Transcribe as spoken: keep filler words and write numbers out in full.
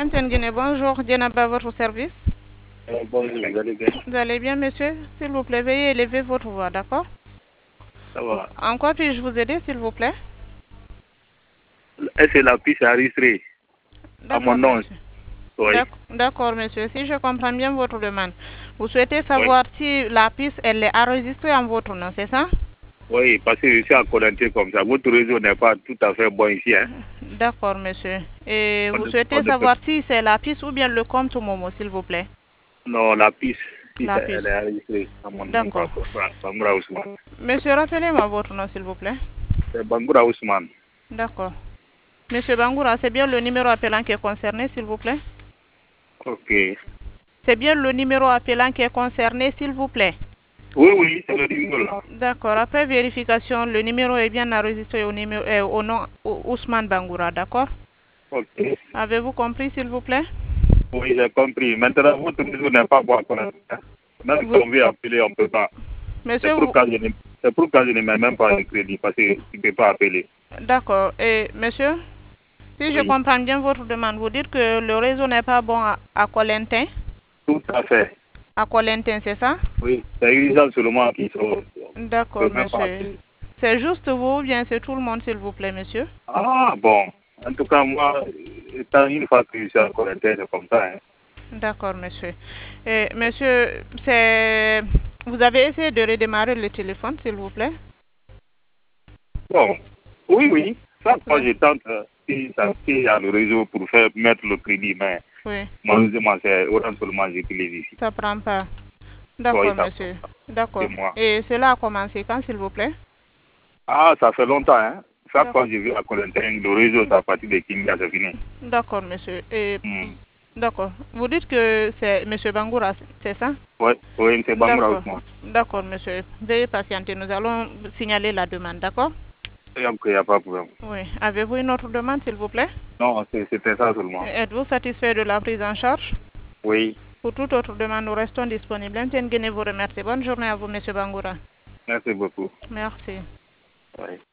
Ntengene, bonjour. Dienaba, votre service. Euh, bonjour, vous allez bien? Vous allez bien, monsieur? S'il vous plaît, veuillez élever votre voix, d'accord? Ça va. En quoi puis-je vous aider, s'il vous plaît? Est-ce que la piste est enregistrée à mon D'accord, nom? monsieur. Oui. D'ac- D'accord, monsieur. Si je comprends bien votre demande, vous souhaitez savoir si la piste elle est enregistrée en votre nom, c'est ça? Oui, parce que je suis à connecter comme ça. Votre réseau n'est pas tout à fait bon ici. Hein. D'accord, monsieur. Et On vous ne- souhaitez on ne peut- savoir si c'est la piste ou bien le compte Momo, s'il vous plaît? Non, la piste, si La ça- elle piste. est enregistrée à mon nom. D'accord. Quoi. Bangoura Ousmane. Monsieur, rappelez-moi votre nom, s'il vous plaît. C'est Bangoura Ousmane. D'accord. Monsieur Bangoura, c'est bien le numéro appelant qui est concerné, s'il vous plaît? Ok. C'est bien le numéro appelant qui est concerné, s'il vous plaît? Oui, oui, c'est le numéro là. D'accord. Après vérification, le numéro est bien enregistré au, numéro, euh, au nom Ou- Ousmane Bangoura, d'accord? Ok. Avez-vous compris, s'il vous plaît? Oui, j'ai compris. Maintenant, votre réseau n'est pas bon à connecter. Hein. Même si Vous- on veut appeler, on ne peut pas. Monsieur, C'est vous... pourquoi je ne c'est pourquoi je ne mets même pas de crédit, parce que tu ne peux pas appeler. D'accord. Et monsieur, si je Oui, comprends bien votre demande, vous dites que le réseau n'est pas bon à, à Colentin? tout à fait. À Colentin, c'est ça? Oui, c'est urgent seulement qu'ils sont. D'accord, peut même pas monsieur. appeler. C'est juste vous ou bien c'est tout le monde, s'il vous plaît, monsieur? Ah, bon. En tout cas, moi, étant une fois que je suis encore interne, c'est comme ça. Hein. D'accord, monsieur. Et monsieur, c'est... Vous avez essayé de redémarrer le téléphone, s'il vous plaît? Bon, oui, oui. Chaque fois, Oui. je tente, euh, si ça s'il y a le réseau pour faire mettre le crédit, mais Oui, malheureusement, c'est autant seulement j'utilise ici. ça prend pas. Oui, D'accord, ça monsieur. prend D'accord. c'est moi. Et cela a commencé quand, s'il vous plaît? Ah, ça fait longtemps, hein. Chaque D'ac- fois que je vais à Colentin, le réseau, c'est à partir de Kinga, c'est fini. D'accord, monsieur. Et Hmm. d'accord. Vous dites que c'est monsieur Bangoura, c'est ça? Oui, oui, c'est Bangoura D'accord. Ousmane. D'accord, monsieur. Veuillez patienter. Nous allons signaler la demande, d'accord? Il n'y a pas de problème. Oui. Avez-vous une autre demande, s'il vous plaît? Non, c'est- c'était ça seulement. Êtes-vous satisfait de la prise en charge? Oui, Pour toute autre demande, nous restons disponibles. Ntengene vous remercie. Bonne journée à vous, monsieur Bangoura. merci beaucoup. Merci. Oui.